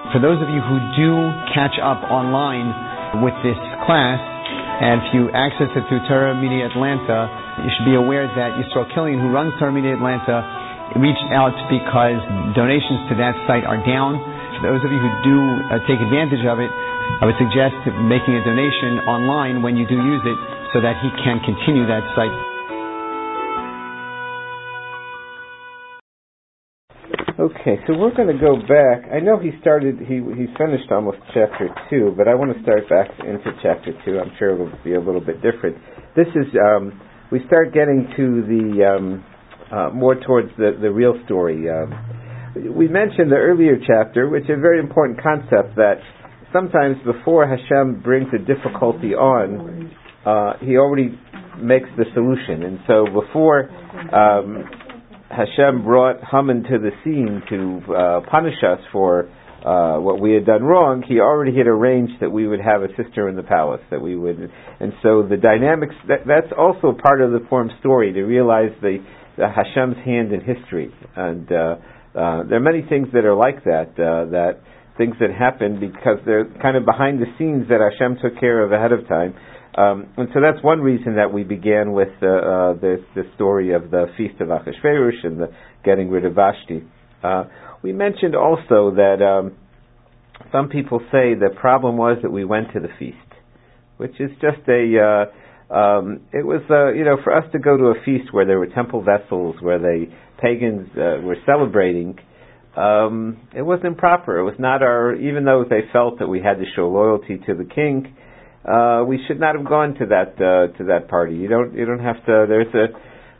For those of you who do catch up online with this class, and if you access it through Torah Media Atlanta, you should be aware that Yisrael Killian, who runs Torah Media Atlanta, reached out because donations to that site are down. For those of you who do take advantage of it, I would suggest making a donation online when you do use it so that he can continue that site. Okay, so we're going to go back. I know he finished almost chapter 2, but I want to start back into chapter 2. I'm sure it'll be a little bit different. This is, we start getting to the, more towards the real story. We mentioned the earlier chapter, which is a very important concept, that sometimes before Hashem brings a difficulty on, he already makes the solution. And so before Hashem brought Haman to the scene to punish us for what we had done wrong, he already had arranged that we would have a sister in the palace, that we would, and so the dynamics, that's also part of the Purim story, to realize the Hashem's hand in history. And there are many things that are like that, that things that happen because they're kind of behind the scenes that Hashem took care of ahead of time. And so that's one reason that we began with the story of the Feast of Achashverosh and the getting rid of Vashti. We mentioned also that some people say the problem was that we went to the feast, which is just it was for us to go to a feast where there were temple vessels, where the pagans were celebrating, it was improper. It was not even though they felt that we had to show loyalty to the king, we should not have gone to that party. You don't have to.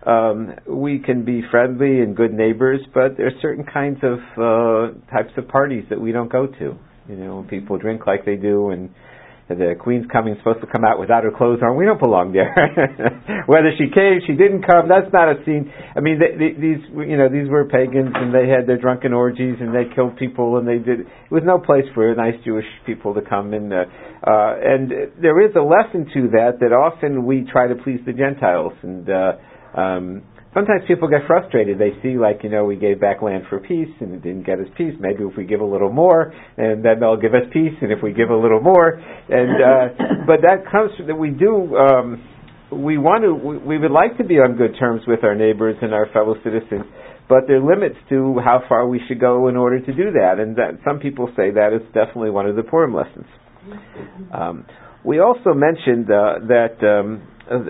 We can be friendly and good neighbors, but there are certain kinds of types of parties that we don't go to. When people drink like they do, and the queen's supposed to come out without her clothes on. We don't belong there. Whether she came, she didn't come. That's not a scene. I mean, these were pagans, and they had their drunken orgies, and they killed people, and it was no place for nice Jewish people to come in. And there is a lesson to that often we try to please the Gentiles, and sometimes people get frustrated. They see, we gave back land for peace, and it didn't get us peace. Maybe if we give a little more, and then they'll give us peace, and if we give a little more, and but that comes from that we do. We would like to be on good terms with our neighbors and our fellow citizens, but there are limits to how far we should go in order to do that, and that some people say that is definitely one of the Purim lessons. We also mentioned that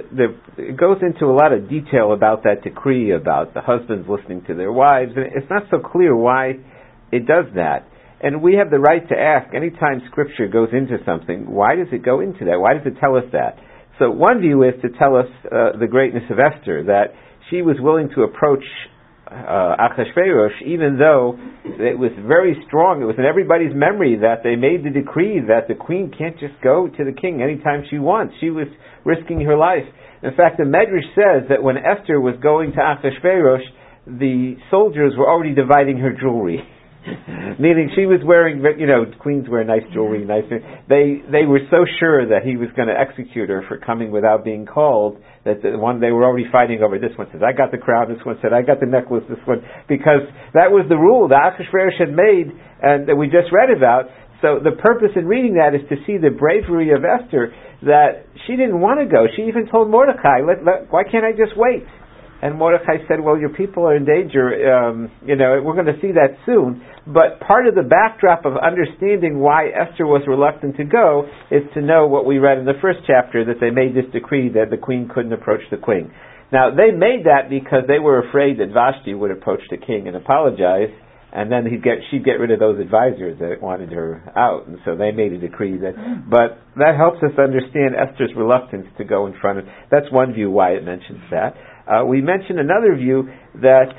it goes into a lot of detail about that decree about the husbands listening to their wives, and it's not so clear why it does that. And we have the right to ask, anytime Scripture goes into something, why does it go into that? Why does it tell us that? So one view is to tell us the greatness of Esther, that she was willing to approach Achashverosh, even though it was very strong. It was in everybody's memory that they made the decree that the queen can't just go to the king anytime she wants. She was risking her life. In fact, the Medrash says that when Esther was going to Achashverosh, the soldiers were already dividing her jewelry. Meaning she was wearing, queens wear nice jewelry, They were so sure that he was going to execute her for coming without being called that they were already fighting over. This one says, I got the crown. This one said, I got the necklace. This one, because that was the rule that Achashverosh had made and that we just read about. So the purpose in reading that is to see the bravery of Esther, that she didn't want to go. She even told Mordecai, why can't I just wait? And Mordecai said, well, your people are in danger. We're going to see that soon. But part of the backdrop of understanding why Esther was reluctant to go is to know what we read in the first chapter, that they made this decree that the queen couldn't approach the king. Now, they made that because they were afraid that Vashti would approach the king and apologize, and then she'd get rid of those advisors that wanted her out. And so they made a decree but that helps us understand Esther's reluctance to go in front of. That's one view why it mentions that. We mentioned another view that,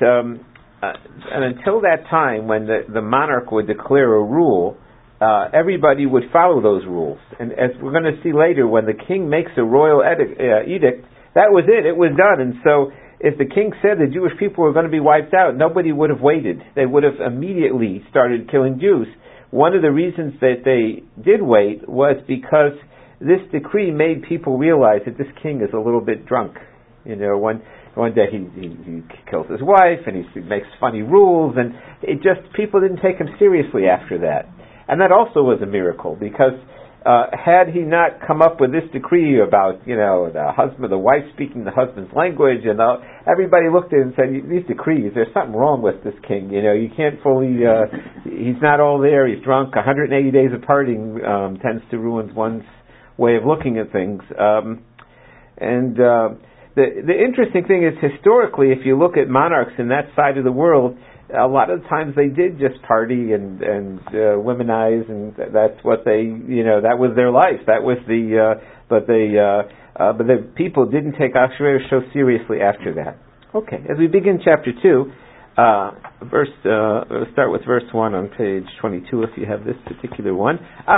and until that time when the monarch would declare a rule, everybody would follow those rules. And as we're going to see later, when the king makes a royal edict, that was it. It was done. And so if the king said the Jewish people were going to be wiped out, nobody would have waited. They would have immediately started killing Jews. One of the reasons that they did wait was because this decree made people realize that this king is a little bit drunk. One day he kills his wife and he makes funny rules, and people didn't take him seriously after that. And that also was a miracle, because had he not come up with this decree about, the wife speaking the husband's language, and everybody looked at it and said, these decrees, there's something wrong with this king. You can't fully, he's not all there, he's drunk. 180 days of partying tends to ruin one's way of looking at things. The interesting thing is, historically, if you look at monarchs in that side of the world, a lot of times they did just party and womanize, and that's what they, that was their life. That was but the people didn't take Achashverosh so seriously after that. Okay, as we begin chapter 2, start with verse 1 on page 22, if you have this particular one.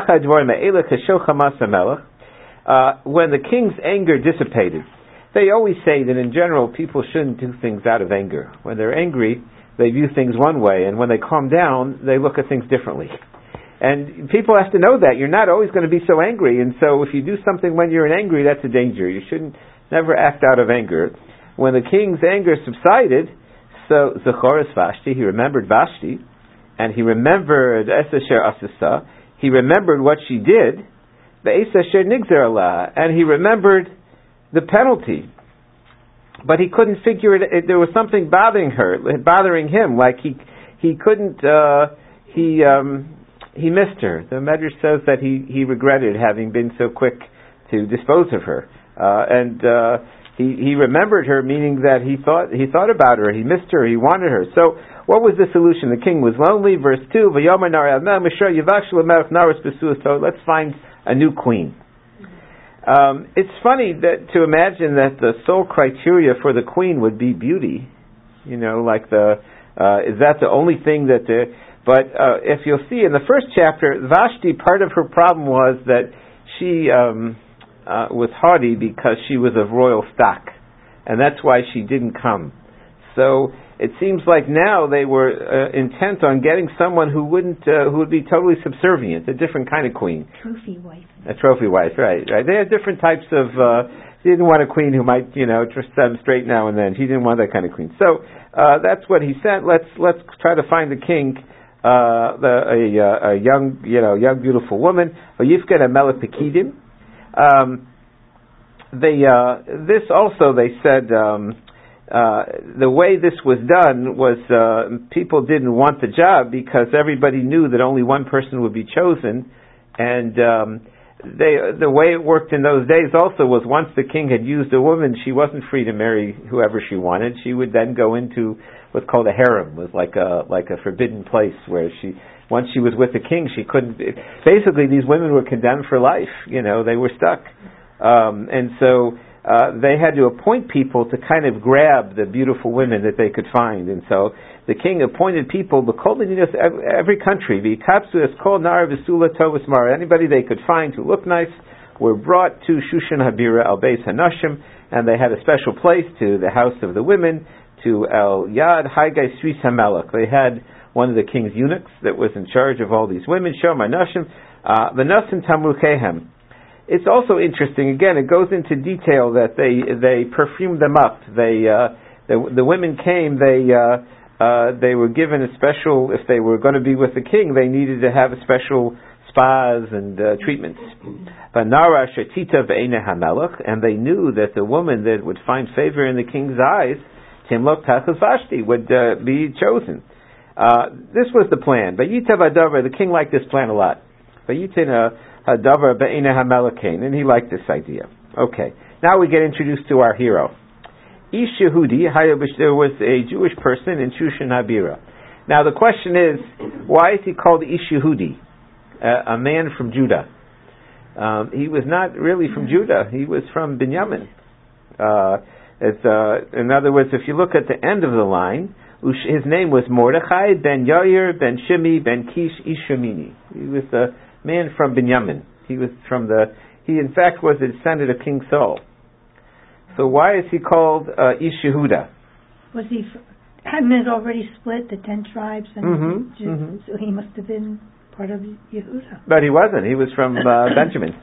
When the king's anger dissipated. They always say that in general people shouldn't do things out of anger. When they're angry, they view things one way, and when they calm down, they look at things differently. And people have to know that. You're not always going to be so angry, and so if you do something when you're angry, that's a danger. You shouldn't never act out of anger. When the king's anger subsided, so Zechoras Vashti, he remembered Vashti, and he remembered Esasher Asasa, he remembered what she did, Ve'esasher Nigzer Allah, and he remembered the penalty. But he couldn't figure it. There was something bothering him. Like he couldn't. He missed her. The Medrash says that he regretted having been so quick to dispose of her, and he remembered her, meaning that he thought about her. He missed her. He wanted her. So what was the solution? The king was lonely. Verse 2. Let's find a new queen. It's funny to imagine that the sole criteria for the queen would be beauty. Is that the only thing that but if you'll see in the first chapter, Vashti, part of her problem was that she was haughty because she was of royal stock, and that's why she didn't come. So it seems like now they were intent on getting someone who would be totally subservient, a different kind of queen. Trophy wife. A trophy wife, right. They had different types of, she didn't want a queen who might, just set them straight now and then. She didn't want that kind of queen. So, that's what he said. Let's try to find the king, a young beautiful woman. Yifked Melech Pekidim. This also, they said, the way this was done was people didn't want the job because everybody knew that only one person would be chosen, and the way it worked in those days also was once the king had used a woman, she wasn't free to marry whoever she wanted. She would then go into what's called a harem, was like a forbidden place where once she was with the king, she couldn't. Basically, these women were condemned for life. They were stuck, and so. They had to appoint people to kind of grab the beautiful women that they could find, and so the king appointed people. Every country, anybody they could find who looked nice were brought to Shushan Habira al Beis Hanashim, and they had a special place to the house of the women, to El Yad Haigai Sris Hamelech. They had one of the king's eunuchs that was in charge of all these women. Shomar Nashim, V'Nasim Tamrukehem. It's also interesting. Again, it goes into detail that they perfumed them up. The women came. They were given a special. If they were going to be with the king, they needed to have a special spas and treatments. Vanara Shatita ve'ena hamelech, and they knew that the woman that would find favor in the king's eyes, Timlok Tachas Vashti, would be chosen. This was the plan. Vayitav Adavar, the king liked this plan a lot. Vayitin Hadavar be'ena hamelekain, and he liked this idea. Okay, now we get introduced to our hero. Ish Yehudi, there was a Jewish person in Shushan Habira. Now the question is, why is he called Ish Yehudi, a man from Judah? He was not really from Judah. He was from Binyamin. In other words, if you look at the end of the line, his name was Mordechai ben Yair ben Shimi ben Kish Ish Yemini. He was a man from Binyamin. He in fact was a descendant of King Saul. So why is he called Ish Yehuda? Was he? Hadn't it already split the 10 tribes? And so he must have been part of Yehuda. But he wasn't. He was from Benjamin.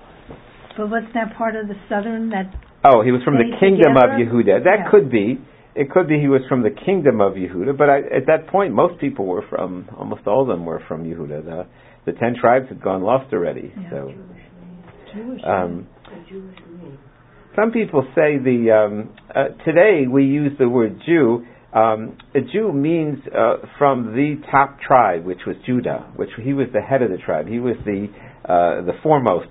But wasn't that part of the southern? He was from the kingdom of Yehuda. That could be. It could be he was from the kingdom of Yehuda, but at that point, almost all of them were from Yehuda. The 10 tribes had gone lost already. Yeah. So, Jewish some people say today we use the word Jew. A Jew means from the top tribe, which was Judah, which he was the head of the tribe. He was the foremost.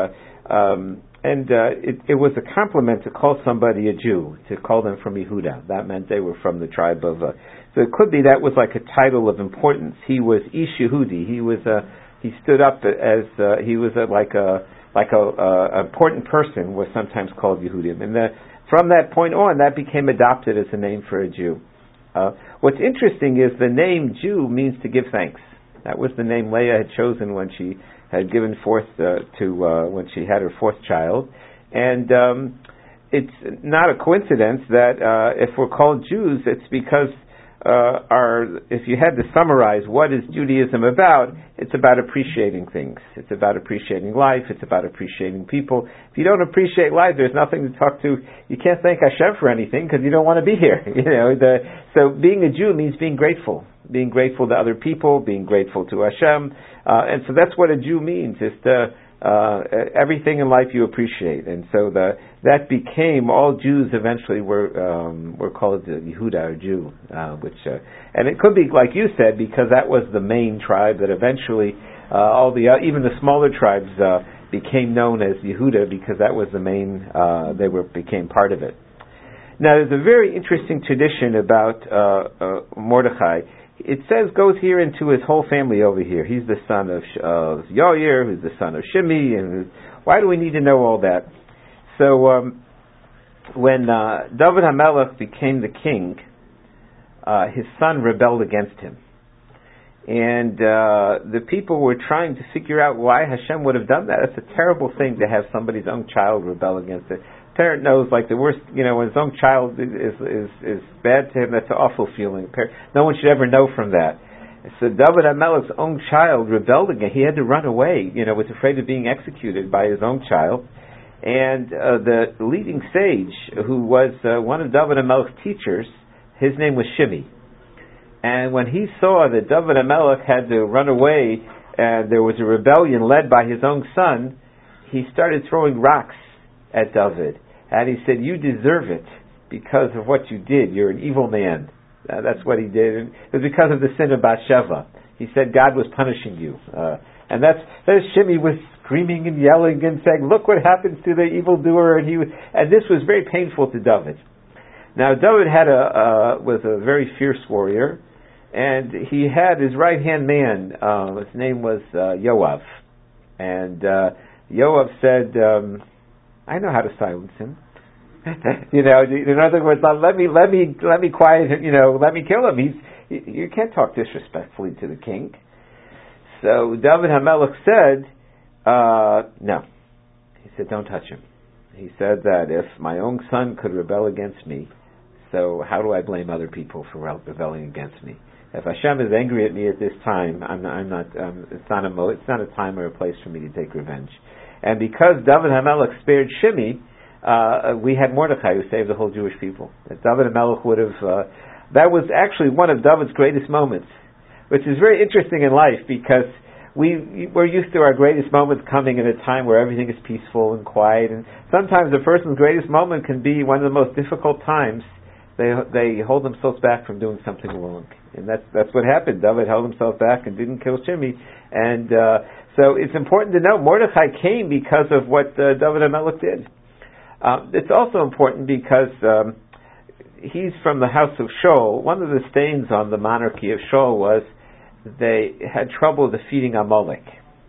It was a compliment to call somebody a Jew, to call them from Yehuda. That meant they were from the tribe of. So it could be that was like a title of importance. He was Ish Yehudi. He stood up as he was like a important person, was sometimes called Yehudim. And from that point on, that became adopted as a name for a Jew. What's interesting is the name Jew means to give thanks. That was the name Leah had chosen when she had given forth when she had her fourth child. And it's not a coincidence that if we're called Jews, it's because if you had to summarize what is Judaism about, it's about appreciating things. It's about appreciating life. It's about appreciating people. If you don't appreciate life, there's nothing to talk to. You can't thank Hashem for anything because you don't want to be here. So being a Jew means being grateful to other people, being grateful to Hashem, and so that's what a Jew means. Is everything in life you appreciate, and so that became all Jews eventually were called Yehuda or Jew, and it could be like you said because that was the main tribe that eventually even the smaller tribes became known as Yehuda because that was the main became part of it. Now there's a very interesting tradition about Mordechai. It goes here into his whole family over here. He's the son of Yair, who's the son of Shimi, and why do we need to know all that? So when David HaMelech became the king, his son rebelled against him. And the people were trying to figure out why Hashem would have done that. It's a terrible thing to have somebody's own child rebel against it. Parent knows like the worst, when his own child is bad to him, that's an awful feeling. No one should ever know from that. So David HaMelech's own child rebelled again. He had to run away, was afraid of being executed by his own child. And the leading sage, who was one of David HaMelech's teachers, his name was Shimi. And when he saw that David HaMelech had to run away and there was a rebellion led by his own son, he started throwing rocks at David. And he said, "You deserve it because of what you did. You're an evil man." That's what he did. And it was because of the sin of Bathsheba. He said God was punishing you. And that's Shimi was screaming and yelling and saying, "Look what happens to the evildoer." And this was very painful to David. Now David was a very fierce warrior, and he had his right hand man. His name was Yoav, and Yoav said, "I know how to silence him." In other words, let me quiet him. Let me kill him. You can't talk disrespectfully to the king. So David HaMelech said, "No." He said, "Don't touch him." He said that if my own son could rebel against me, so how do I blame other people for rebelling against me? If Hashem is angry at me at this time, I'm not. It's not a time or a place for me to take revenge. And because David HaMelech spared Shimi, we had Mordechai who saved the whole Jewish people. If David HaMelech would have, that was actually one of David's greatest moments, which is very interesting in life because we're used to our greatest moments coming in a time where everything is peaceful and quiet, and sometimes a person's greatest moment can be one of the most difficult times. They hold themselves back from doing something wrong, and that's what happened. David held himself back and didn't kill Shimi, and so it's important to know Mordechai came because of what David HaMelech did. It's also important because he's from the house of Shaul. One of the stains on the monarchy of Shaul was they had trouble defeating Amalek.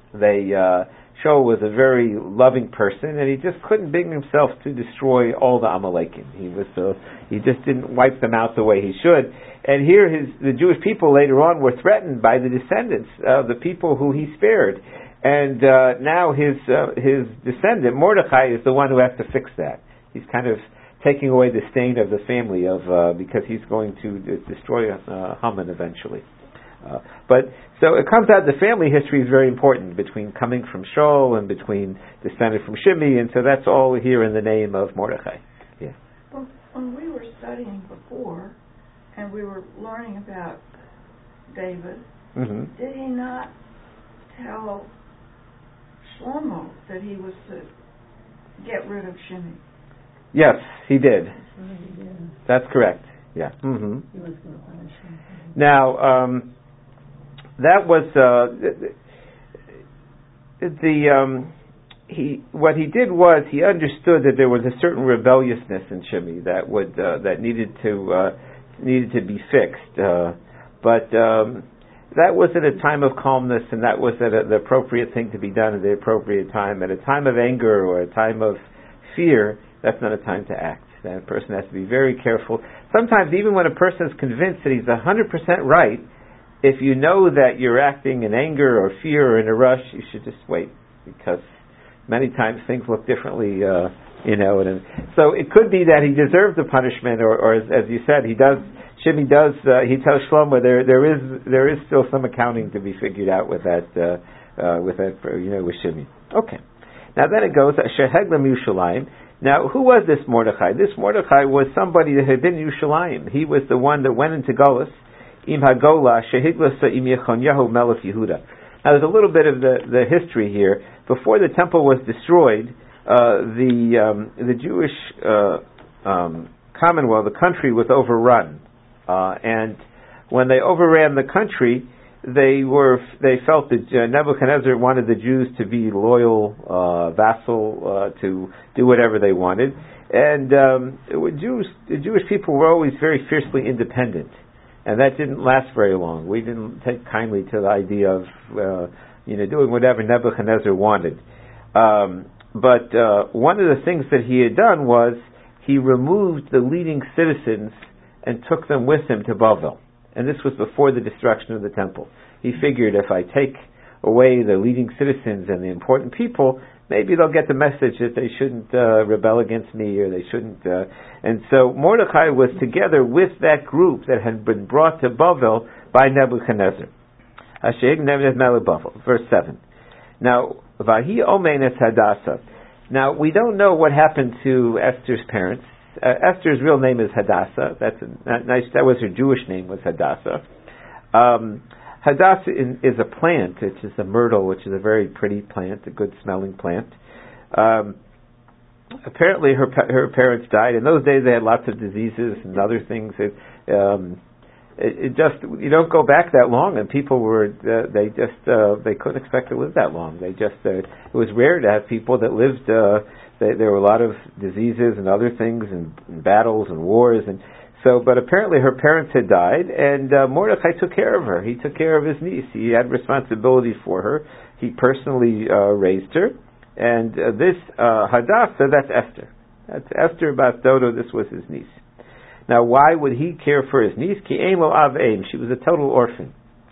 Shaul was a very loving person, and he just couldn't bring himself to destroy all the Amalekim. He just didn't wipe them out the way he should. And here, the Jewish people later on were threatened by the descendants of the people who he spared. And now his descendant Mordechai is the one who has to fix that. He's kind of taking away the stain of the family because he's going to destroy Haman eventually. But so it comes out the family history is very important between coming from Shaul and between descended from Shimi, and so that's all here in the name of Mordechai. Yeah. Well, when we were studying before, and we were learning about David, did he not tell Shlomo that he was to get rid of Shimei? Yes, he did. That's correct. Yeah. He was going to punish him. Now, that was what he did was he understood that there was a certain rebelliousness in Shimei that needed to be fixed, but that was at a time of calmness, and that was the appropriate thing to be done at the appropriate time. At a time of anger or a time of fear, that's not a time to act. That person has to be very careful. Sometimes, even when a person is convinced that he's 100% right, if you know that you're acting in anger or fear or in a rush, you should just wait, because many times things look differently, and so it could be that he deserved the punishment, or as you said, Shimei does. He tells Shlomo there is still some accounting to be figured out with that, with Shimei. Okay. Now then it goes Sheheg Yerushalayim. Now, who was this Mordechai? This Mordechai was somebody that had been in Yerushalayim. He was the one that went into Golus, Im Hagola, Shehiglasa Im Yechonyahu Melech Yehuda. Now, there's a little bit of the history here. Before the temple was destroyed, the Jewish Commonwealth, the country, was overrun, and when they overran the country, they felt that Nebuchadnezzar wanted the Jews to be loyal vassal, to do whatever they wanted, and the Jewish people were always very fiercely independent, and that didn't last very long. We didn't take kindly to the idea of doing whatever Nebuchadnezzar wanted. But one of the things that he had done was he removed the leading citizens and took them with him to Bavel. And this was before the destruction of the temple. He figured, if I take away the leading citizens and the important people, maybe they'll get the message that they shouldn't rebel against me, or they shouldn't. And so Mordechai was together with that group that had been brought to Bavel by Nebuchadnezzar. Verse 7. Now, Vahi Omenes Hadassah. Now, we don't know what happened to Esther's parents. Esther's real name is Hadassah. That was her Jewish name, was Hadassah. Hadassah is a plant. It's just a myrtle, which is a very pretty plant, a good smelling plant. Apparently, her parents died. In those days, they had lots of diseases and other things. You don't go back that long, and people they couldn't expect to live that long. It was rare to have people that lived. There were a lot of diseases and other things, and battles and wars, and so. But apparently, her parents had died, and Mordechai took care of her. He took care of his niece. He had responsibility for her. He personally raised her, and this Hadassah, that's Esther. That's Esther Bas Dodo. This was his niece. Now, why would he care for his niece? Ki ein lo av ein. She was a total orphan,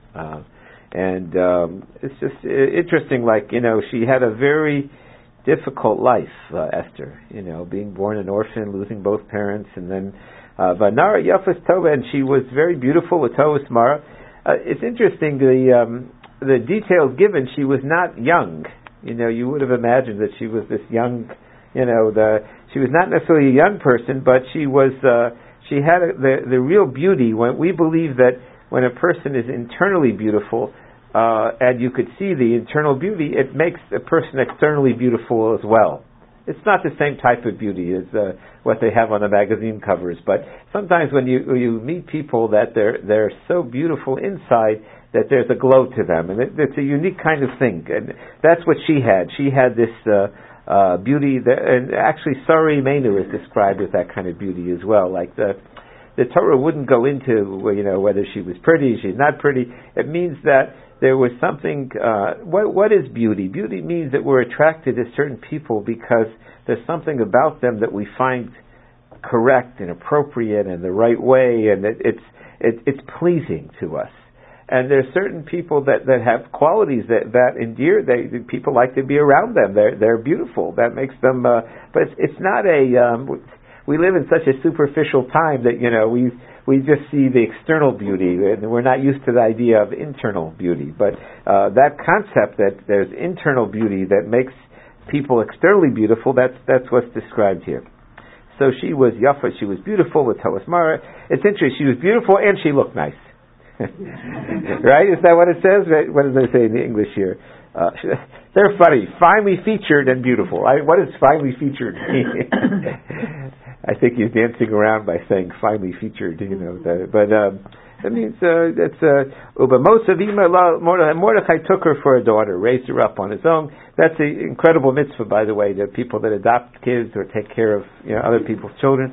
and it's just interesting. She had a very difficult life, Esther. Being born an orphan, losing both parents, and then Vanara Yafas Tova, and she was very beautiful with Tovas Mara. It's interesting the details given. She was not young. You would have imagined that she was this young. She was not necessarily a young person, but she was. She had the real beauty. When we believe that when a person is internally beautiful, and you could see the internal beauty, it makes a person externally beautiful as well. It's not the same type of beauty as what they have on the magazine covers, but sometimes when you meet people that they're so beautiful inside that there's a glow to them, and it's a unique kind of thing, and that's what she had. She had this beauty, and actually Sari Menu is described with that kind of beauty as well. Like the Torah wouldn't go into whether she was pretty, she's not pretty. It means that there was something. What is beauty? Beauty means that we're attracted to certain people because there's something about them that we find correct and appropriate and the right way, and it's pleasing to us. And there's certain people that have qualities that endear. People like to be around them. They're beautiful. That makes them. But it's not a. We live in such a superficial time that we just see the external beauty, and we're not used to the idea of internal beauty. But that concept that there's internal beauty that makes people externally beautiful, that's what's described here. So she was Yafa, she was beautiful with Mara. It's interesting, she was beautiful and she looked nice. Right? Is that what it says? Right? What does they say in the English here? They're funny. Finely featured and beautiful. What does finely featured mean? I think he's dancing around by saying finely featured, but that means but most of Mordechai took her for a daughter, raised her up on his own. That's an incredible mitzvah, by the way, to people that adopt kids or take care of other people's children.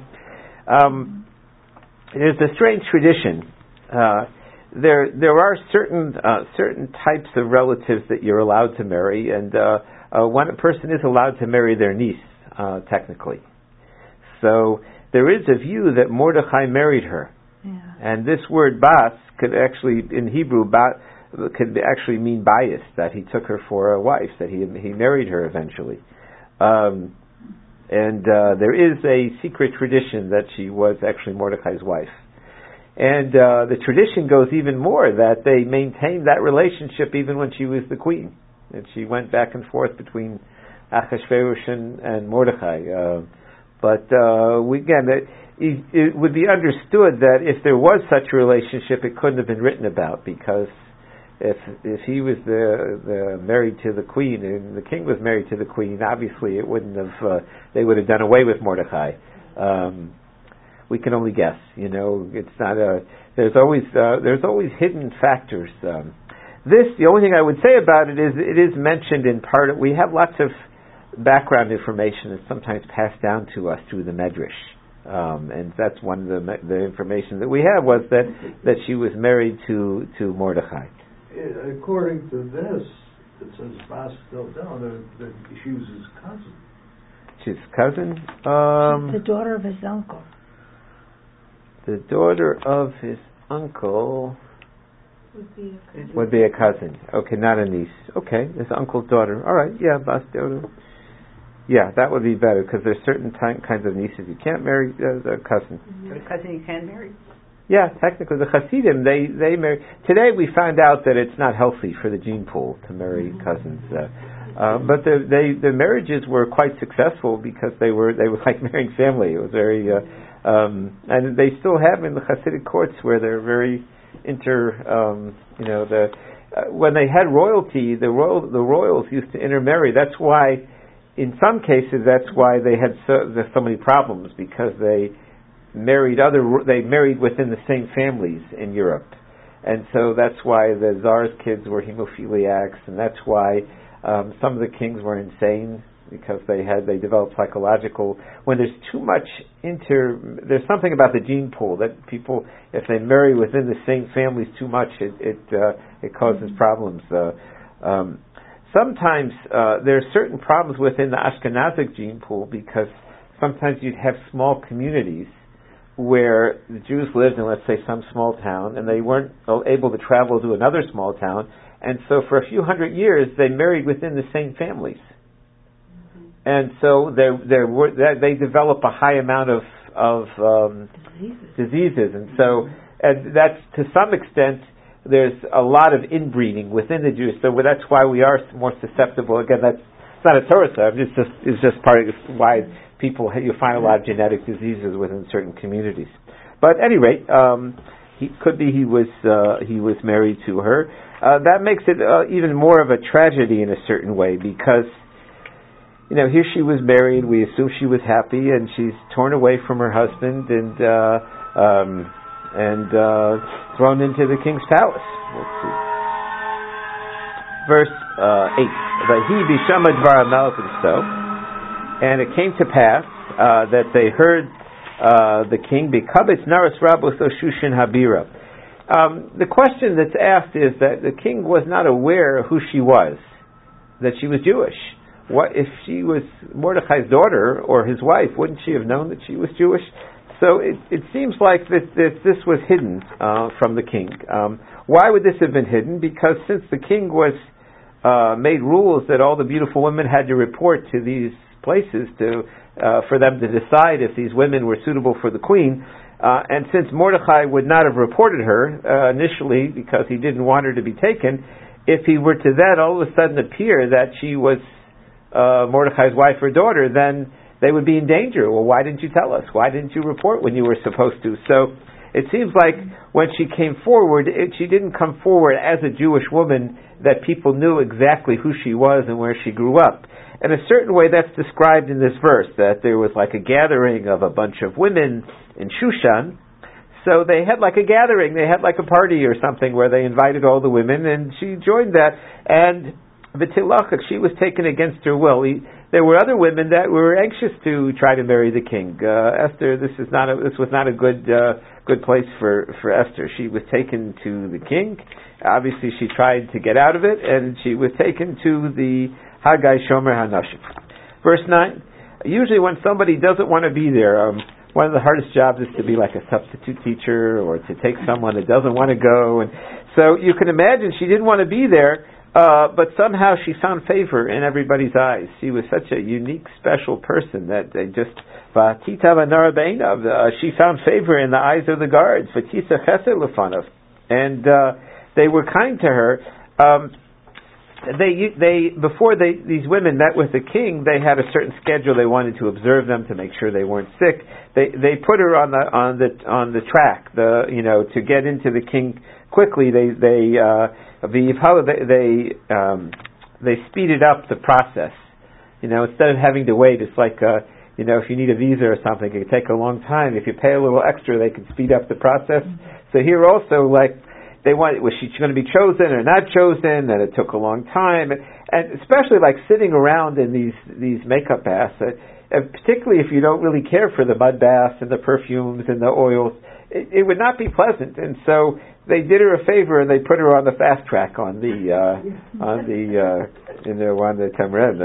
There's a strange tradition. There are certain types of relatives that you're allowed to marry, and one person is allowed to marry their niece, technically. So there is a view that Mordechai married her. Yeah. And this word bas could actually, in Hebrew, could actually mean bias, that he took her for a wife, that he married her eventually. And there is a secret tradition that she was actually Mordechai's wife. And the tradition goes even more, that they maintained that relationship even when she was the queen. And she went back and forth between Achashverosh and Mordechai. But it would be understood that if there was such a relationship, it couldn't have been written about, because if he was the married to the queen and the king was married to the queen, obviously it wouldn't have. They would have done away with Mordechai. We can only guess. It's not a. There's always hidden factors. The only thing I would say about it is mentioned in part. We have lots of background information that's sometimes passed down to us through the Medrash, and that's one of the information that we have, was that she was married to Mordechai. According to this, it says Bas Dildel, that she was his cousin. His cousin? She's the daughter of his uncle. The daughter of his uncle would be a cousin. Okay, not a niece. Okay, his uncle's daughter. All right, yeah, Bas Dildel. Yeah, that would be better, because there's certain kinds of nieces you can't marry as a cousin. But a cousin you can marry? Yeah, technically the Hasidim, they marry. Today we found out that it's not healthy for the gene pool to marry cousins. But the marriages were quite successful, because they were like marrying family. It was very, and they still have in the Hasidic courts, where they're very when they had royalty, the royals used to intermarry. That's why, in some cases, they had so many problems, because they married within the same families in Europe, and so that's why the Tsar's kids were hemophiliacs, and that's why some of the kings were insane, because they developed psychological. When there's too much there's something about the gene pool that people, if they marry within the same families too much, it causes problems. Sometimes there are certain problems within the Ashkenazic gene pool, because sometimes you'd have small communities where the Jews lived in, let's say, some small town, and they weren't able to travel to another small town, and so for a few hundred years they married within the same families, and so they develop a high amount of diseases, and so that's, to some extent, there's a lot of inbreeding within the Jews, so that's why we are more susceptible. Again, that's not a Torah sub, it's just part of why you find a lot of genetic diseases within certain communities. But at any rate, he was married to her. That makes it even more of a tragedy in a certain way, because here she was married. We assume she was happy, and she's torn away from her husband and thrown into the king's palace. Let's see. Verse 8. Vahi b'shama dvar hamelech v'so. And it came to pass that they heard the king, B'kabetz naras rabos o Shushan habira. The question that's asked is that the king was not aware of who she was, that she was Jewish. What if she was Mordechai's daughter or his wife? Wouldn't she have known that she was Jewish? So it seems like that this was hidden from the king. Why would this have been hidden? Because since the king was made rules that all the beautiful women had to report to these places for them to decide if these women were suitable for the queen, and since Mordechai would not have reported her initially because he didn't want her to be taken, if he were to then all of a sudden appear that she was Mordechai's wife or daughter, then they would be in danger. Well, why didn't you tell us? Why didn't you report when you were supposed to? So it seems like when she came forward, she didn't come forward as a Jewish woman that people knew exactly who she was and where she grew up. In a certain way, that's described in this verse, that there was like a gathering of a bunch of women in Shushan. So they had like a gathering, they had like a party or something where they invited all the women, and she joined that. And V'tilachak, she was taken against her will. There were other women that were anxious to try to marry the king. Esther, this was not a good place for Esther. She was taken to the king. Obviously, she tried to get out of it, and she was taken to the Haggai Shomer HaNashim. Verse 9. Usually, when somebody doesn't want to be there, one of the hardest jobs is to be like a substitute teacher or to take someone that doesn't want to go. And so you can imagine she didn't want to be there. But somehow she found favor in everybody's eyes. She was such a unique, special person that they just, she found favor in the eyes of the guards. And they were kind to her. These women met with the king, they had a certain schedule. They wanted to observe them to make sure they weren't sick. They put her on the track, to get into the king quickly. They speeded up the process. Instead of having to wait, it's like if you need a visa or something, it can take a long time. If you pay a little extra, they can speed up the process. So here also, was she going to be chosen or not chosen? And it took a long time, and especially sitting around in these makeup baths, particularly if you don't really care for the mud baths and the perfumes and the oils, it would not be pleasant. And so they did her a favor and they put her on the fast track on the Tamred.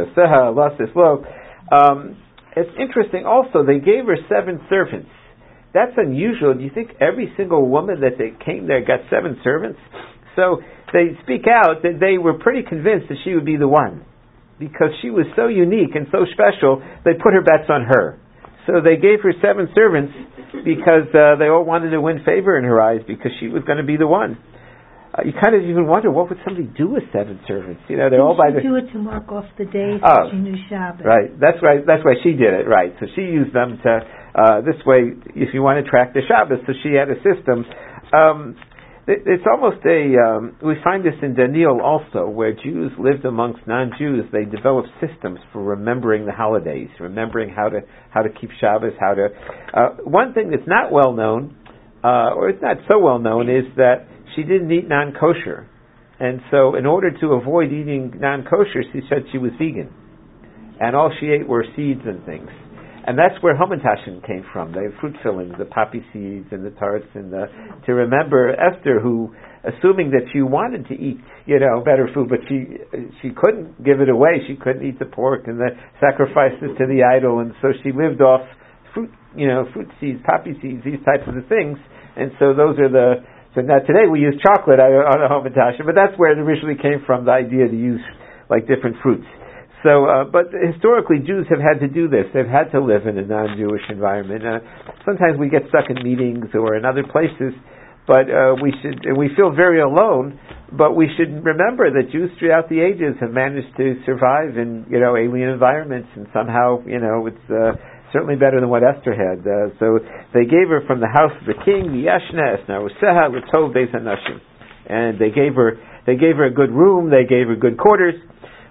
It's interesting. Also, they gave her 7 servants. That's unusual. Do you think every single woman that they came there got 7 servants? So they speak out that they were pretty convinced that she would be the one, because she was so unique and so special. They put her bets on her. So they gave her 7 servants because they all wanted to win favor in her eyes because she was going to be the one. You kind of even wonder, what would somebody do with 7 servants? They're all by the... do it to mark off the days that she knew Shabbat. Right. That's right. That's why she did it. Right. So she used them to this way, if you want to track the Shabbos. So she had a system. It's almost we find this in Daniel also, where Jews lived amongst non-Jews. They developed systems for remembering the holidays, remembering how to keep Shabbos, one thing that's not well known, or it's not so well known, is that she didn't eat non-kosher. And so in order to avoid eating non-kosher, she said she was vegan. And all she ate were seeds and things. And that's where Hamantashen came from. The fruit fillings, the poppy seeds and the tarts, and to remember Esther, who, assuming that she wanted to eat, better food, but she couldn't give it away. She couldn't eat the pork and the sacrifices to the idol, and so she lived off fruit seeds, poppy seeds, these types of things. And so those are so now today we use chocolate on a Hamantashen, but that's where it originally came from, the idea to use different fruits. So, but historically, Jews have had to do this. They've had to live in a non-Jewish environment. Sometimes we get stuck in meetings or in other places, but we feel very alone. But we should remember that Jews throughout the ages have managed to survive in alien environments, and somehow it's certainly better than what Esther had. So they gave her from the house of the king, the Yashna Esnaruseha L'Tov Beis HaNashim, and they gave her a good room. They gave her good quarters.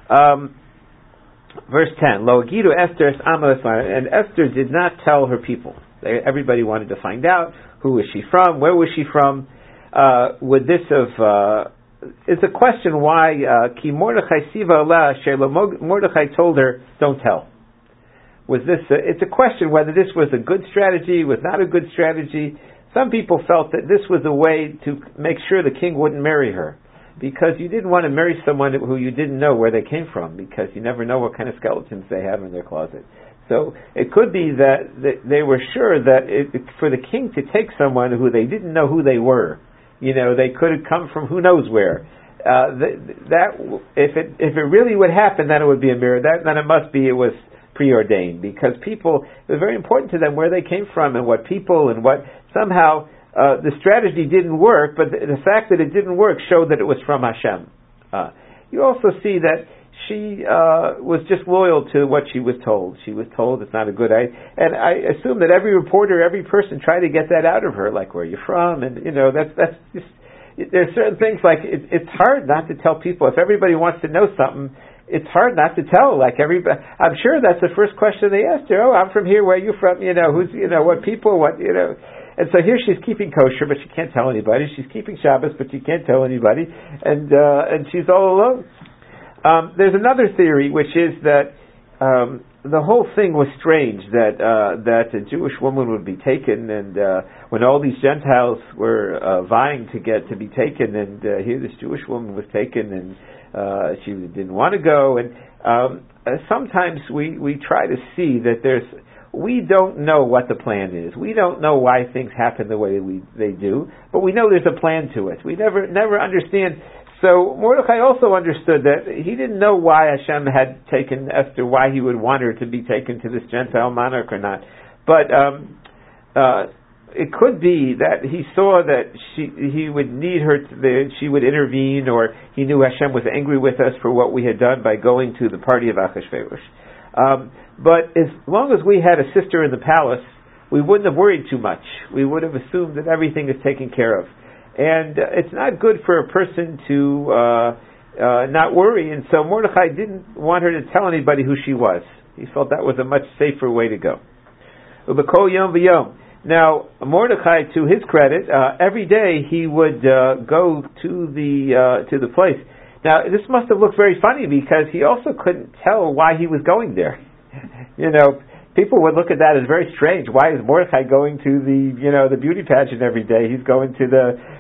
Verse 10, Lo Agidu Esther es Amalek, and Esther did not tell her people. Everybody wanted to find out, who was she from, where was she from. Would this have... it's a question why Ki Mordechai Siva Allah, Mordechai told her, don't tell. Was this... it's a question whether this was a good strategy, was not a good strategy. Some people felt that this was a way to make sure the king wouldn't marry her, because you didn't want to marry someone who you didn't know where they came from, because you never know what kind of skeletons they have in their closet. So it could be that they were sure that for the king to take someone who they didn't know who they were, they could have come from who knows where. If it really would happen, then it would be a mirror. Then it was preordained, because it was very important to them where they came from and what people and what somehow. The strategy didn't work, but the fact that it didn't work showed that it was from Hashem. You also see that she was just loyal to what she was told. She was told it's not a good idea. And I assume that every reporter, every person tried to get that out of her, like, where are you from? And, that's just, there's certain things like, it's hard not to tell people. If everybody wants to know something, it's hard not to tell. Like everybody, I'm sure that's the first question they asked her. Oh, I'm from here. Where are you from? Who's, what people, what. And so here she's keeping kosher, but she can't tell anybody. She's keeping Shabbos, but she can't tell anybody. And she's all alone. There's another theory, which is that the whole thing was strange. That a Jewish woman would be taken, and when all these Gentiles were vying to be taken, and here this Jewish woman was taken, and she didn't want to go. And sometimes we try to see that we don't know what the plan is. We don't know why things happen the way they do, but we know there's a plan to it. We never understand. So Mordechai also understood that he didn't know why Hashem had taken Esther, why he would want her to be taken to this Gentile monarch or not. But it could be that he saw that he would need her, she would intervene, or he knew Hashem was angry with us for what we had done by going to the party of Achashverosh. But as long as we had a sister in the palace, we wouldn't have worried too much. We would have assumed that everything is taken care of. And it's not good for a person to not worry, and so Mordechai didn't want her to tell anybody who she was. He felt that was a much safer way to go. Ubekol yom v'yom. Now, Mordechai, to his credit, every day he would go to the place. Now, this must have looked very funny because he also couldn't tell why he was going there. People would look at that as very strange. Why is Mordechai going to the beauty pageant every day? He's going to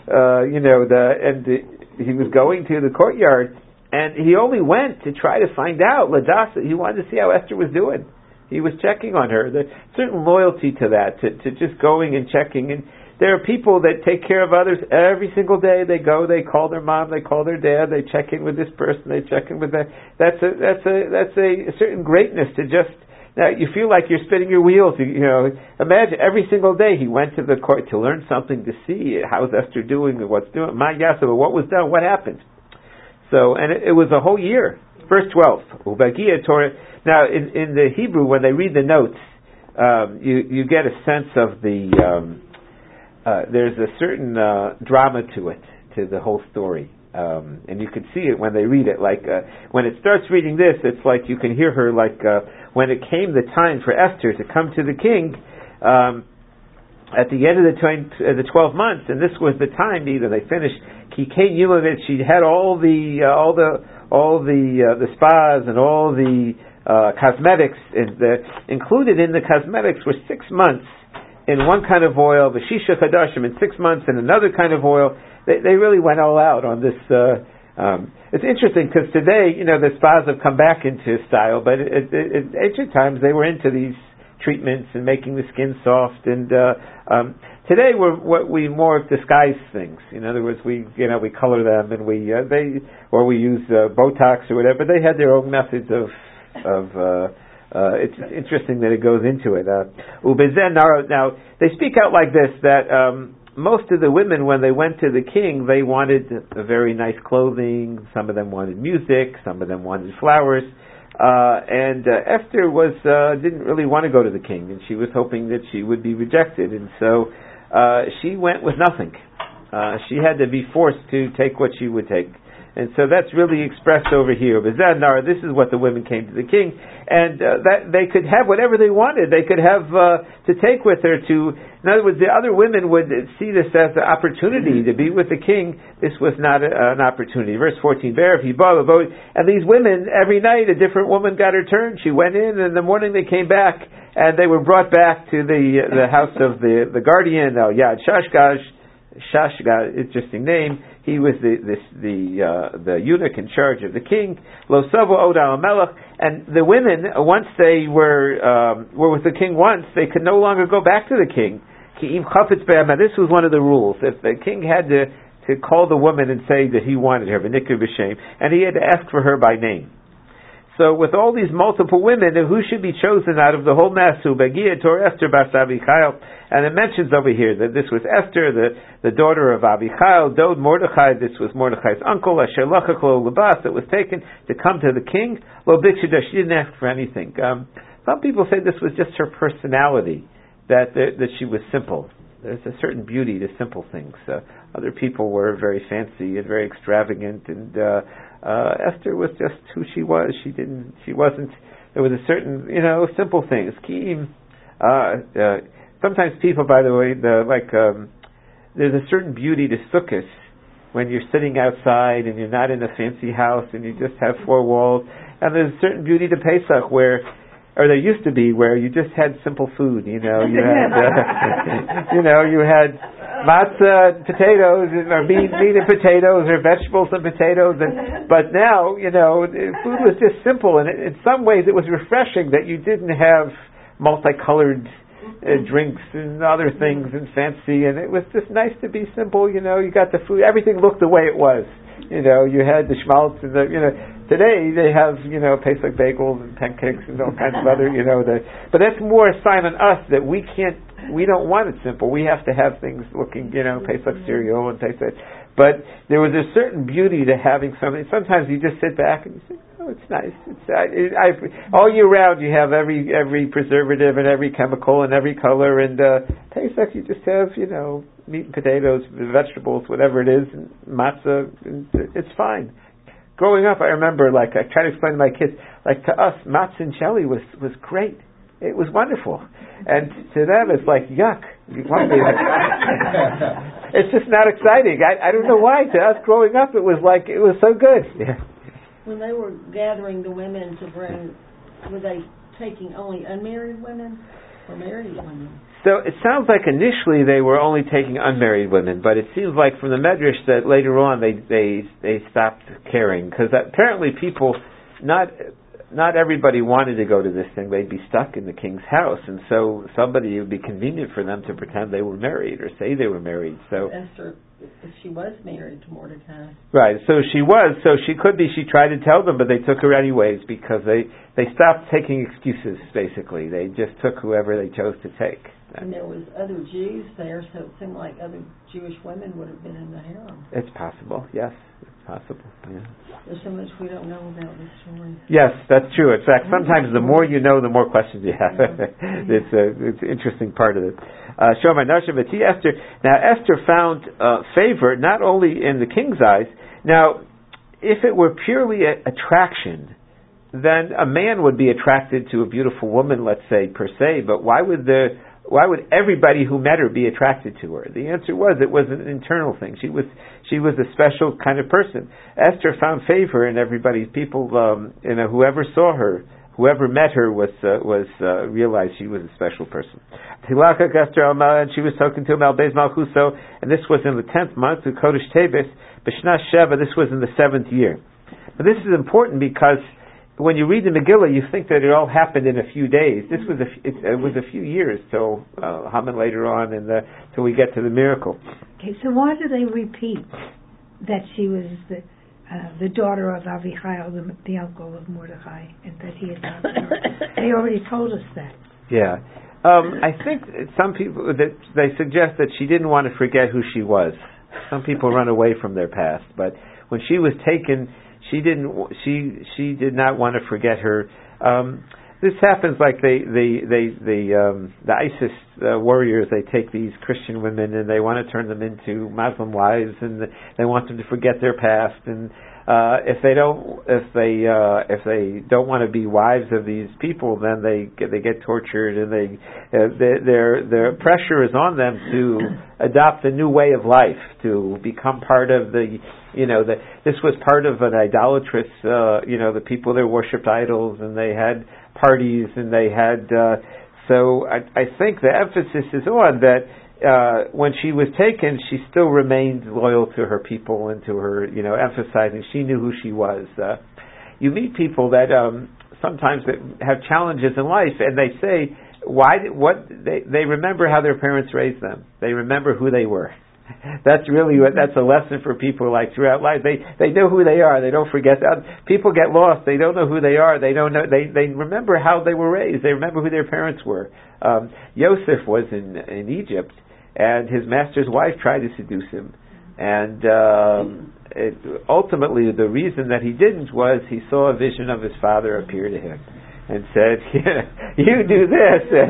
he was going to the courtyard, and he only went to try to find out. He wanted to see how Esther was doing. He was checking on her. There's certain loyalty to that, to just going and checking. And there are people that take care of others every single day. They go, they call their mom, they call their dad, they check in with this person, they check in with that. That's a certain greatness to just. Now you feel like you're spinning your wheels. Imagine every single day he went to the court to learn something, to see how's Esther doing, or what's doing. Ma Yasava, what was done, what happened. So, and it was a whole year. Verse 12. Ubagia Torah. Now, in the Hebrew, when they read the notes, you get a sense of there's a certain drama to it, to the whole story. And you can see it when they read it. Like, when it starts reading this, it's like you can hear her, like, when it came the time for Esther to come to the king, at the end of the 12 months, and this was the time, either they finished, Kikei Yumovit, she had all the spas and all the cosmetics, included in the cosmetics were 6 months in one kind of oil, the Shisha Chadashim in 6 months in another kind of oil. They really went all out on this. It's interesting because today, the spas have come back into style, but in ancient times they were into these treatments and making the skin soft. And today we more disguise things. In other words, we color them and we use Botox or whatever. They had their own methods of it's interesting that it goes into it. Now they speak out like this, that most of the women, when they went to the king, they wanted a very nice clothing. Some of them wanted music. Some of them wanted flowers. And Esther didn't really want to go to the king, and she was hoping that she would be rejected, and so she went with nothing. She had to be forced to take what she would take. And so that's really expressed over here. This is what the women came to the king, and that they could have whatever they wanted. They could have to take with her to. In other words, the other women would see this as an opportunity to be with the king. This was not an opportunity. Verse 14. And these women, every night, a different woman got her turn. She went in the morning they came back, and they were brought back to the house of the guardian, Yad Shashgaz, interesting name. He was the eunuch in charge of the king. Lo Savo Oda Melech, and the women, once they were with the king once, they could no longer go back to the king. This was one of the rules. If the king had to call the woman and say that he wanted her, and he had to ask for her by name. So with all these multiple women, who should be chosen out of the whole mass? Begia Tor Esther Bas Avichail. And it mentions over here that this was Esther, the daughter of Avichail, Dod Mordechai. This was Mordechai's uncle, Asher Lachach Lo Labas, that was taken to come to the king. Lo Bikshida, she didn't ask for anything. Some people say this was just her personality, that she was simple. There's a certain beauty to simple things. Other people were very fancy and very extravagant, and Esther was just who she was. She wasn't. There was a certain, simple things. Sometimes people, by the way, there's a certain beauty to Sukkot when you're sitting outside and you're not in a fancy house and you just have four walls. And there's a certain beauty to Pesach or there used to be, where you just had simple food. You had, you had matzah, potatoes, or meat and potatoes, or vegetables and potatoes. But now, food was just simple, and in some ways it was refreshing that you didn't have multicolored drinks and other things and fancy, and it was just nice to be simple. You got the food, everything looked the way it was. You had the schmaltz and today they have, Pesach bagels and pancakes and all kinds of other, but that's more a sign on us that we don't want it simple. We have to have things looking, Pesach cereal and Pesach. But there was a certain beauty to having something. Sometimes you just sit back and you say, oh, it's nice. All year round you have every preservative and every chemical and every color, and Pesach you just have, meat and potatoes, vegetables, whatever it is, and matzah, and it's fine. Growing up, I remember, I try to explain to my kids, to us, matzah and jelly was great. It was wonderful. And to them, it's like, yuck. It's just not exciting. I don't know why. To us, growing up, it was so good. Yeah. When they were gathering the women to bring, were they taking only unmarried women or married women? So it sounds like initially they were only taking unmarried women, but it seems like from the Medrash that later on they stopped caring, because apparently people, not everybody wanted to go to this thing. They'd be stuck in the king's house, and so it would be convenient for them to pretend they were married or say they were married. So Esther, if she was married to Mordecai. Right, so she was, so she could be, she tried to tell them, but they took her anyways, because they stopped taking excuses, basically. They just took whoever they chose to take. And there was other Jews there, so it seemed like other Jewish women would have been in the harem. It's possible, yes. It's possible, yeah. There's so much we don't know about this story. Yes, that's true. In fact, sometimes the more you know, the more questions you have. It's an interesting part of it. Shomai Nasha V'ti Esther. Now, Esther found favor not only in the king's eyes. Now, if it were purely attraction, then a man would be attracted to a beautiful woman, let's say, per se, but why would everybody who met her be attracted to her? The answer was it was an internal thing. She was a special kind of person. Esther found favor in everybody's people. Whoever saw her, whoever met her realized she was a special person. And she was talking to him al Beis Malchuso, and this was in the 10th month of Kodesh Teves, B'Shna Sheva. This was in the 7th year. But this is important because when you read the Megillah, you think that it all happened in a few days. This was it was a few years till Haman later on, and till we get to the miracle. Okay, so why do they repeat that she was the daughter of Avichail, the uncle of Mordechai, and that he is not? They already told us that. Yeah, I think some people that they suggest that she didn't want to forget who she was. Some people run away from their past, but when she was taken, she did not want to forget her. This happens like the ISIS warriors. They take these Christian women and they want to turn them into Muslim wives, and they want them to forget their past. And if they don't want to be wives of these people, then they get tortured, and their pressure is on them to adopt a new way of life, to become part of this was part of an idolatrous, the people there worshipped idols, and they had parties, and they had, so I think the emphasis is on that, when she was taken, she still remained loyal to her people and to her, emphasizing she knew who she was. You meet people that, sometimes that have challenges in life, and they say, they remember how their parents raised them. They remember who they were. That's a lesson for people like throughout life. They know who they are. They don't forget that. People get lost. They don't know who they are. They don't know. They remember how they were raised. They remember who their parents were. Yosef was in Egypt, and his master's wife tried to seduce him, and ultimately the reason that he didn't was he saw a vision of his father appear to him and said, "You do this," and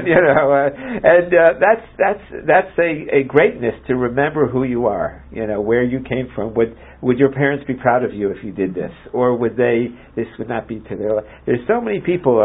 that's a greatness to remember who you are, where you came from. Would your parents be proud of you if you did this, or would this would not be to their life? There's so many people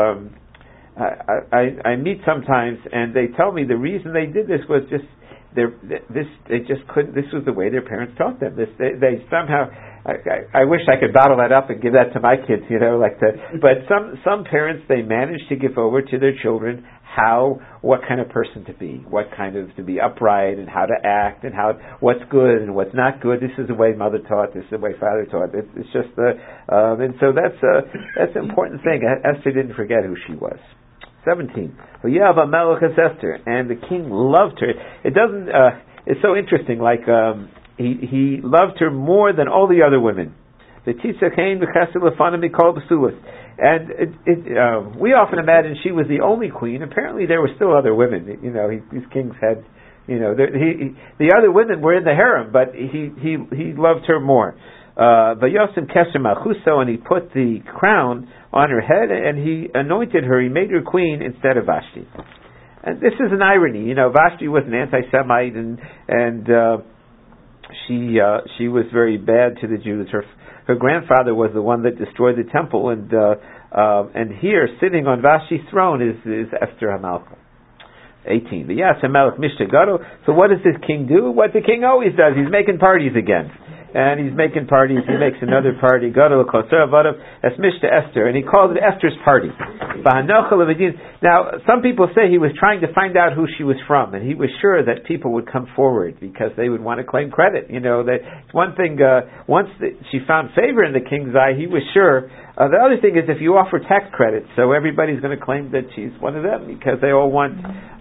I meet sometimes, and they tell me the reason they did this was just they just couldn't. This was the way their parents taught them. They somehow. I wish I could bottle that up and give that to my kids, like that. But some parents, they manage to give over to their children what kind of person to be, to be upright, and how to act, and what's good and what's not good. This is the way mother taught. This is the way father taught. It's just and so that's an important thing. Esther didn't forget who she was. 17. V'yav HaMelech es Esther, and the king loved her. It doesn't. It's so interesting. Like. He loved her more than all the other women. And we often imagine she was the only queen. Apparently, there were still other women. These kings had, the other women were in the harem, but he loved her more. Vayosim Keser Malchuso, and he put the crown on her head, and he anointed her. He made her queen instead of Vashti. And this is an irony. Vashti was an anti-Semite, and she was very bad to the Jews. Her grandfather was the one that destroyed the temple, and here, sitting on Vashti's throne, is Esther HaMalka. 18. So what does this king do? What the king always does. He's making parties again. And he's making parties. He makes another party. That's Mishta Esther, and he called it Esther's party. Now, some people say he was trying to find out who she was from, and he was sure that people would come forward because they would want to claim credit. That it's one thing. Once she found favor in the king's eye, he was sure. The other thing is if you offer tax credits, so everybody's going to claim that she's one of them because they all want.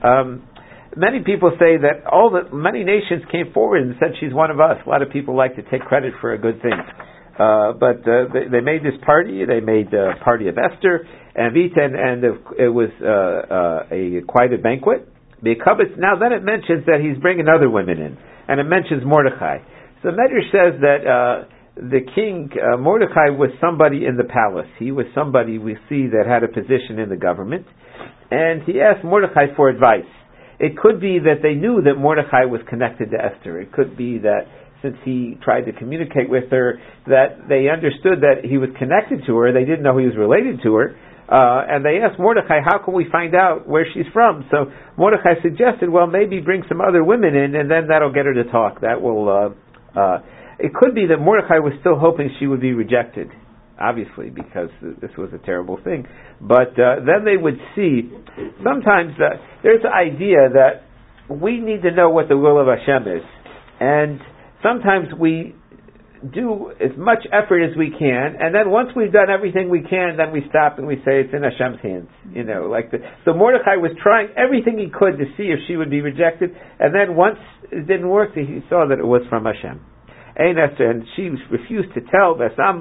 Many people say that many nations came forward and said she's one of us. A lot of people like to take credit for a good thing. But they made this party. They made a party of Esther and Vita, and it was quite a banquet. Now then it mentions that he's bringing other women in, and it mentions Mordechai. So Medrash says that the king, Mordechai, was somebody in the palace. He was somebody we see that had a position in the government, and he asked Mordechai for advice. It could be that they knew that Mordechai was connected to Esther. It could be that since he tried to communicate with her, that they understood that he was connected to her. They didn't know he was related to her. And they asked Mordechai, how can we find out where she's from? So Mordechai suggested, well, maybe bring some other women in, and then that'll get her to talk. That will. It could be that Mordechai was still hoping she would be rejected, obviously, because this was a terrible thing. But then they would see, sometimes there's the idea that we need to know what the will of Hashem is. And sometimes we do as much effort as we can, and then once we've done everything we can, then we stop and we say it's in Hashem's hands. So Mordechai was trying everything he could to see if she would be rejected, and then once it didn't work, he saw that it was from Hashem. And she refused to tell.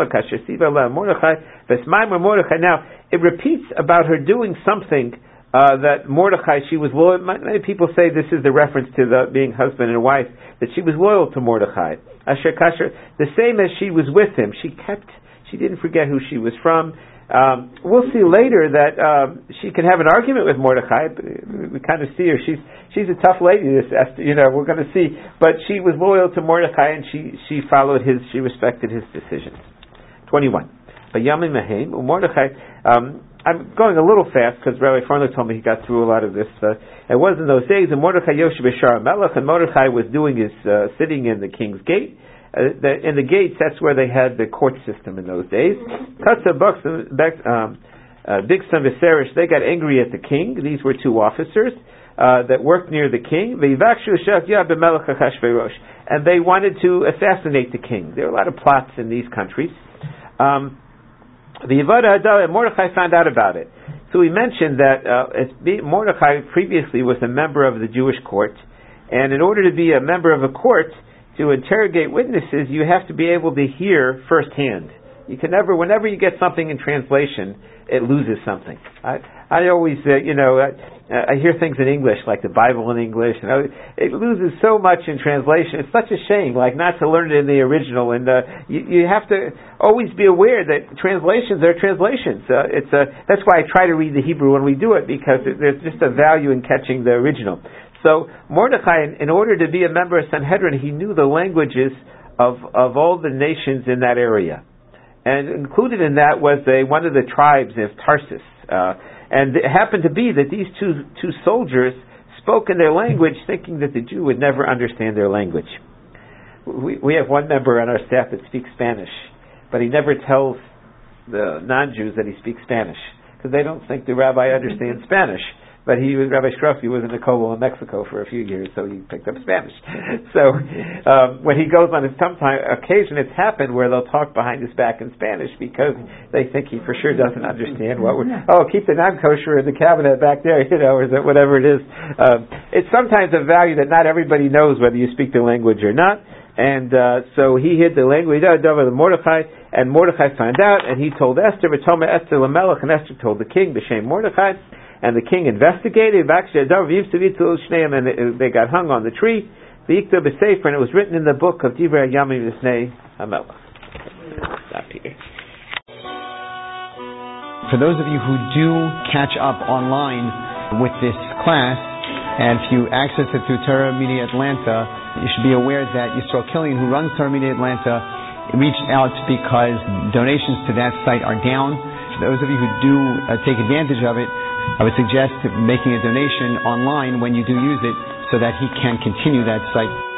Now, it repeats about her doing something that Mordechai, she was loyal. Many people say this is the reference to the being husband and wife, that she was loyal to Mordechai. Asher Kasher, the same as she was with him. She didn't forget who she was from. We'll see later that she can have an argument with Mordechai. We kind of see her. She's a tough lady, this Esther. We're going to see. But she was loyal to Mordechai, and she followed she respected his decisions. 21. But Yamim Mahim, Mordechai, I'm going a little fast because Rabbi Farnley told me he got through a lot of this. It was in those days, and Mordechai Yoshev B'Shar Melech, and Mordechai was doing his sitting in the king's gate. In the gates, that's where they had the court system in those days. Bigson Viserys, they got angry at the king. These were two officers that worked near the king. And they wanted to assassinate the king. There were a lot of plots in these countries. Mordechai found out about it. So we mentioned that Mordechai previously was a member of the Jewish court, and in order to be a member of a court, to interrogate witnesses, you have to be able to hear firsthand. You can never, whenever you get something in translation, it loses something. I always, I hear things in English, like the Bible in English, and it loses so much in translation. It's such a shame, like not to learn it in the original. And you have to always be aware that translations are translations. That's why I try to read the Hebrew when we do it, because there's just a value in catching the original. So Mordechai, in order to be a member of Sanhedrin, he knew the languages of all the nations in that area. And included in that was one of the tribes of Tarsus. And it happened to be that these two soldiers spoke in their language, thinking that the Jew would never understand their language. We have one member on our staff that speaks Spanish, but he never tells the non-Jews that he speaks Spanish, because they don't think the rabbi understands Spanish. But Rabbi Shkrofsky was in Nicola, Mexico for a few years, so he picked up Spanish. So when he goes on, occasion it's happened where they'll talk behind his back in Spanish because they think he for sure doesn't understand keep the non-kosher in the cabinet back there, or whatever it is. It's sometimes a value that not everybody knows whether you speak the language or not. And so he hid the language of Mordechai, and Mordechai found out, and he told Esther, V'toma Esther Lamelech, and Esther told the king, B'shem Mordechai. And the king investigated, and they got hung on the tree. And it was written in the book of Divrei Yamim V'snei HaMelech. Stop here. For those of you who do catch up online with this class, and if you access it through Torah Media Atlanta, you should be aware that Yisrael Killian, who runs Torah Media Atlanta, reached out because donations to that site are down. For those of you who do take advantage of it, I would suggest making a donation online when you do use it so that he can continue that site.